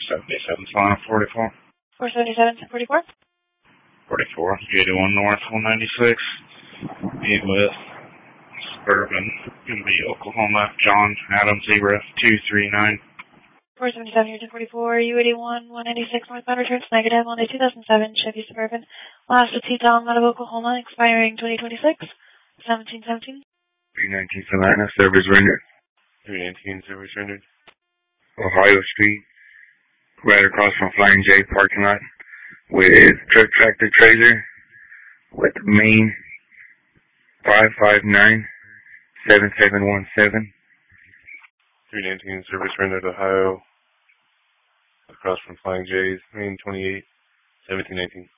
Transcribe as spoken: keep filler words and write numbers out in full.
seventy-seven, Solana forty-four. four seventy-seven, forty-four. forty-four, eighty-one North, one ninety-six. Meet with Suburban, gonna be Oklahoma, John Adams, Zebra, two three nine. four seventy-seven, you're two forty-four, U eighty-one, one ninety-six, northbound returns negative, Monday two thousand seven, Chevy Suburban. Last with T-Tom out of Oklahoma, expiring twenty twenty-six, seventeen seventeen. three nineteen Savannah, service rendered. three nineteen, service rendered. Ohio Street, right across from Flying J parking lot, with truck tractor trailer, with main five five nine, seven seven one seven. three nineteen, service rendered, Ohio, across from Flying J's, main twenty-eight, seventeen nineteen.